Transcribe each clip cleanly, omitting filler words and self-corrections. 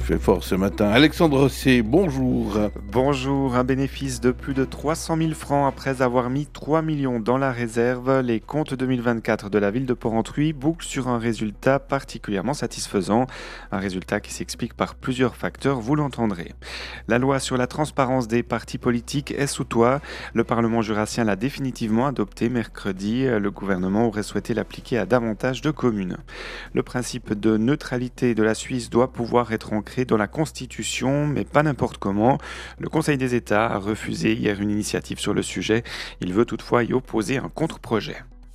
fait fort ce matin. Alexandre Rosset, bonjour. Bonjour, un bénéfice de plus de 300 000 francs après avoir mis 3 millions dans la réserve. Les comptes 2024 de la ville de Porrentruy bouclent sur un résultat particulièrement satisfaisant. Un résultat qui s'explique par plusieurs facteurs, vous l'entendrez. La loi sur la transparence des partis politiques est sous toit. Le Parlement jurassien l'a définitivement adoptée mercredi. Le gouvernement aurait souhaité l'appliquer à davantage de communes. Le principe de neutralité de la Suisse doit pouvoir être ancré dans la Constitution, mais pas n'importe comment. Le Conseil des États a refusé hier une initiative sur le sujet. Il veut toutefois y opposer un contre-projet.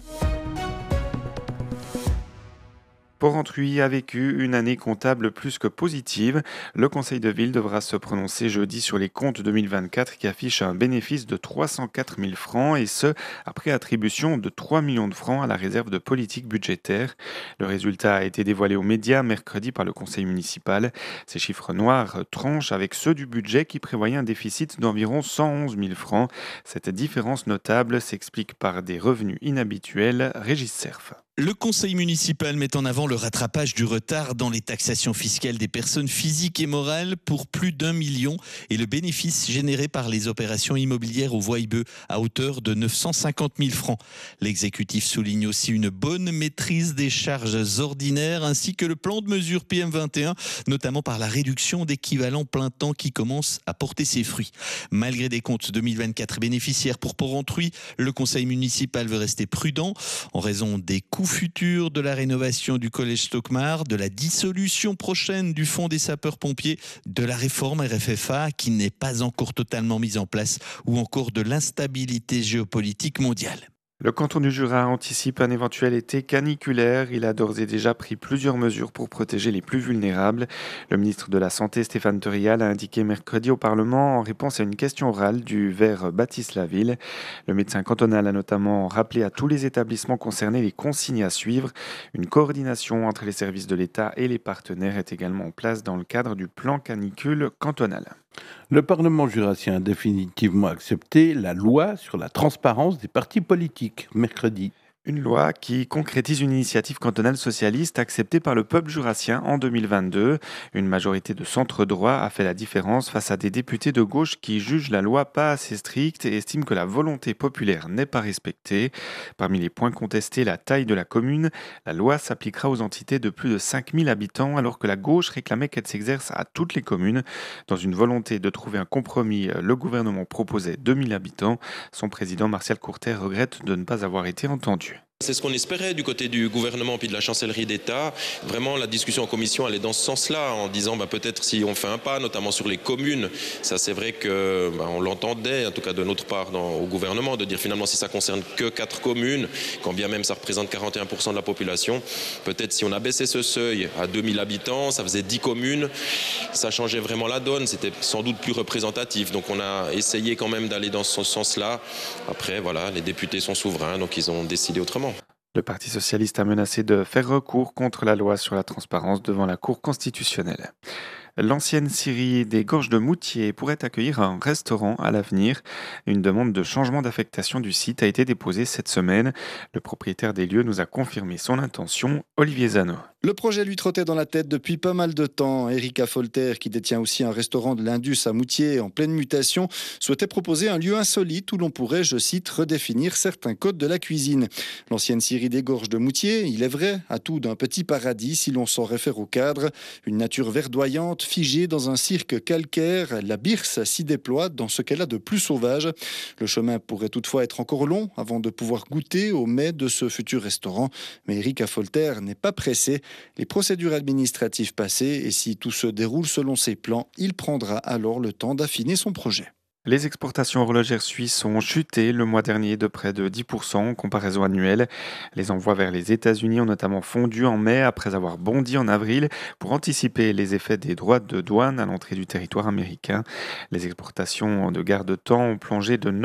Porrentruy a vécu une année comptable plus que positive. Le conseil de ville devra se prononcer jeudi sur les comptes 2024 qui affichent un bénéfice de 304 000 francs et ce, après attribution de 3 millions de francs à la réserve de politique budgétaire. Le résultat a été dévoilé aux médias mercredi par le conseil municipal. Ces chiffres noirs tranchent avec ceux du budget qui prévoyait un déficit d'environ 111 000 francs. Cette différence notable s'explique par des revenus inhabituels. Régis Cerf. Le conseil municipal met en avant le rattrapage du retard dans les taxations fiscales des personnes physiques et morales pour plus d'1 million et le bénéfice généré par les opérations immobilières au Voibeux à hauteur de 950 000 francs. L'exécutif souligne aussi une bonne maîtrise des charges ordinaires ainsi que le plan de mesure PM21, notamment par la réduction d'équivalent plein temps qui commence à porter ses fruits. Malgré des comptes 2024 bénéficiaires pour Porrentruy, le conseil municipal veut rester prudent en raison des coûts futurs de la rénovation du collège Stockmar, de la dissolution prochaine du fonds des sapeurs-pompiers, de la réforme RFFA qui n'est pas encore totalement mise en place ou encore de l'instabilité géopolitique mondiale. Le canton du Jura anticipe un éventuel été caniculaire. Il a d'ores et déjà pris plusieurs mesures pour protéger les plus vulnérables. Le ministre de la Santé, Stéphane Terial, a indiqué mercredi au Parlement en réponse à une question orale du Vert Baptiste Laville. Le médecin cantonal a notamment rappelé à tous les établissements concernés les consignes à suivre. Une coordination entre les services de l'État et les partenaires est également en place dans le cadre du plan canicule cantonal. Le Parlement jurassien a définitivement accepté la loi sur la transparence des partis politiques, mercredi. Une loi qui concrétise une initiative cantonale socialiste acceptée par le peuple jurassien en 2022. Une majorité de centre-droit a fait la différence face à des députés de gauche qui jugent la loi pas assez stricte et estiment que la volonté populaire n'est pas respectée. Parmi les points contestés, la taille de la commune. La loi s'appliquera aux entités de plus de 5 000 habitants alors que la gauche réclamait qu'elle s'exerce à toutes les communes. Dans une volonté de trouver un compromis, le gouvernement proposait 2 000 habitants. Son président Martial Courtet regrette de ne pas avoir été entendu. C'est ce qu'on espérait du côté du gouvernement puis de la chancellerie d'État. Vraiment, la discussion en commission allait dans ce sens-là, en disant peut-être si on fait un pas, notamment sur les communes. Ça, c'est vrai que on l'entendait, en tout cas de notre part au gouvernement, de dire finalement si ça concerne que 4 communes, quand bien même ça représente 41% de la population, peut-être si on abaissait ce seuil à 2000 habitants, ça faisait 10 communes, ça changeait vraiment la donne, c'était sans doute plus représentatif. Donc on a essayé quand même d'aller dans ce sens-là. Après, voilà, les députés sont souverains, donc ils ont décidé autrement. Le Parti socialiste a menacé de faire recours contre la loi sur la transparence devant la Cour constitutionnelle. L'ancienne scierie des Gorges de Moutier pourrait accueillir un restaurant à l'avenir. Une demande de changement d'affectation du site a été déposée cette semaine. Le propriétaire des lieux nous a confirmé son intention, Olivier Zano. Le projet lui trottait dans la tête depuis pas mal de temps. Erika Folter, qui détient aussi un restaurant de l'Indus à Moutier en pleine mutation, souhaitait proposer un lieu insolite où l'on pourrait, je cite, redéfinir certains codes de la cuisine. L'ancienne scierie des Gorges de Moutier, il est vrai, a tout d'un petit paradis si l'on s'en réfère au cadre. Une nature verdoyante, figée dans un cirque calcaire, la Birse s'y déploie dans ce qu'elle a de plus sauvage. Le chemin pourrait toutefois être encore long avant de pouvoir goûter au mets de ce futur restaurant. Mais Erika Folter n'est pas pressée. Les procédures administratives passées et si tout se déroule selon ses plans, il prendra alors le temps d'affiner son projet. Les exportations horlogères suisses ont chuté le mois dernier de près de 10% en comparaison annuelle. Les envois vers les États-Unis ont notamment fondu en mai après avoir bondi en avril pour anticiper les effets des droits de douane à l'entrée du territoire américain. Les exportations de garde-temps ont plongé de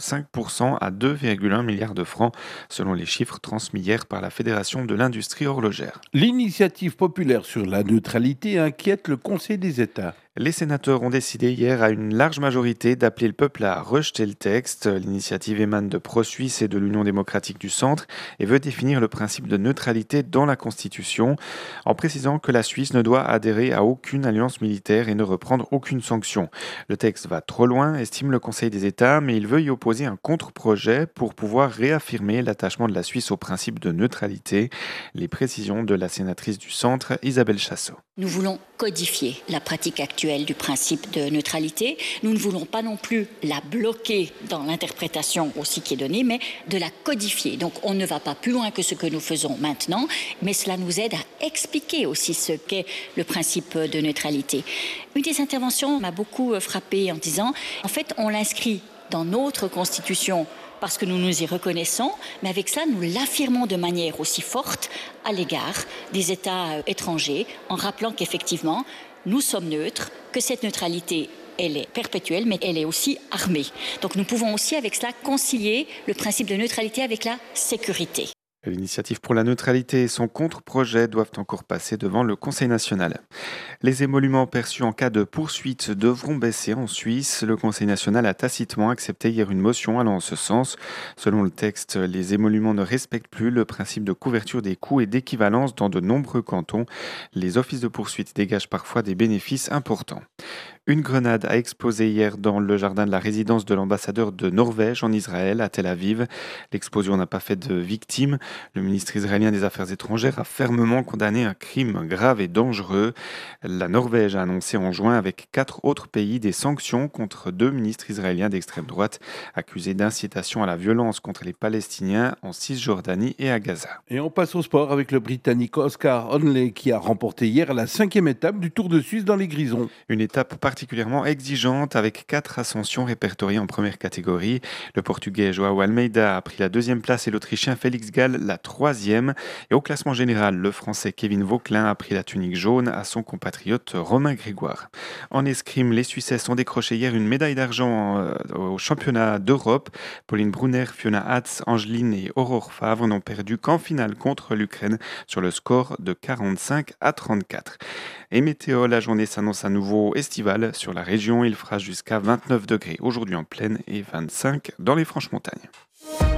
9,5% à 2,1 milliards de francs selon les chiffres transmis hier par la Fédération de l'industrie horlogère. L'initiative populaire sur la neutralité inquiète le Conseil des États. Les sénateurs ont décidé hier à une large majorité d'appeler le peuple à rejeter le texte. L'initiative émane de Pro-Suisse et de l'Union démocratique du Centre et veut définir le principe de neutralité dans la Constitution en précisant que la Suisse ne doit adhérer à aucune alliance militaire et ne reprendre aucune sanction. Le texte va trop loin, estime le Conseil des États, mais il veut y opposer un contre-projet pour pouvoir réaffirmer l'attachement de la Suisse au principe de neutralité. Les précisions de la sénatrice du Centre, Isabelle Chassot. Nous voulons codifier la pratique actuelle du principe de neutralité. Nous ne voulons pas non plus la bloquer dans l'interprétation aussi qui est donnée, mais de la codifier. Donc on ne va pas plus loin que ce que nous faisons maintenant, mais cela nous aide à expliquer aussi ce qu'est le principe de neutralité. Une des interventions m'a beaucoup frappée en disant, en fait, on l'inscrit dans notre Constitution parce que nous nous y reconnaissons, mais avec cela, nous l'affirmons de manière aussi forte à l'égard des États étrangers, en rappelant qu'effectivement, nous sommes neutres, que cette neutralité, elle est perpétuelle, mais elle est aussi armée. Donc nous pouvons aussi avec cela concilier le principe de neutralité avec la sécurité. L'initiative pour la neutralité et son contre-projet doivent encore passer devant le Conseil national. Les émoluments perçus en cas de poursuite devront baisser en Suisse. Le Conseil national a tacitement accepté hier une motion allant en ce sens. Selon le texte, les émoluments ne respectent plus le principe de couverture des coûts et d'équivalence dans de nombreux cantons. Les offices de poursuite dégagent parfois des bénéfices importants. Une grenade a explosé hier dans le jardin de la résidence de l'ambassadeur de Norvège en Israël, à Tel Aviv. L'explosion n'a pas fait de victimes. Le ministre israélien des Affaires étrangères a fermement condamné un crime grave et dangereux. La Norvège a annoncé en juin avec 4 autres pays des sanctions contre 2 ministres israéliens d'extrême droite accusés d'incitation à la violence contre les Palestiniens en Cisjordanie et à Gaza. Et on passe au sport avec le Britannique Oscar Onley qui a remporté hier la 5e étape du Tour de Suisse dans les Grisons. Une étape particulièrement exigeante avec 4 ascensions répertoriées en première catégorie. Le Portugais João Almeida a pris la 2e place et l'Autrichien Félix Gall la 3e. Et au classement général, le Français Kevin Vauquelin a pris la tunique jaune à son compatriote Romain Grégoire. En escrime, les Suissesses ont décroché hier une médaille d'argent au championnat d'Europe. Pauline Brunner, Fiona Hatz, Angeline et Aurore Favre n'ont perdu qu'en finale contre l'Ukraine sur le score de 45-34. Et météo, la journée s'annonce à nouveau estivale sur la région. Il fera jusqu'à 29 degrés aujourd'hui en plaine et 25 dans les Franches-Montagnes.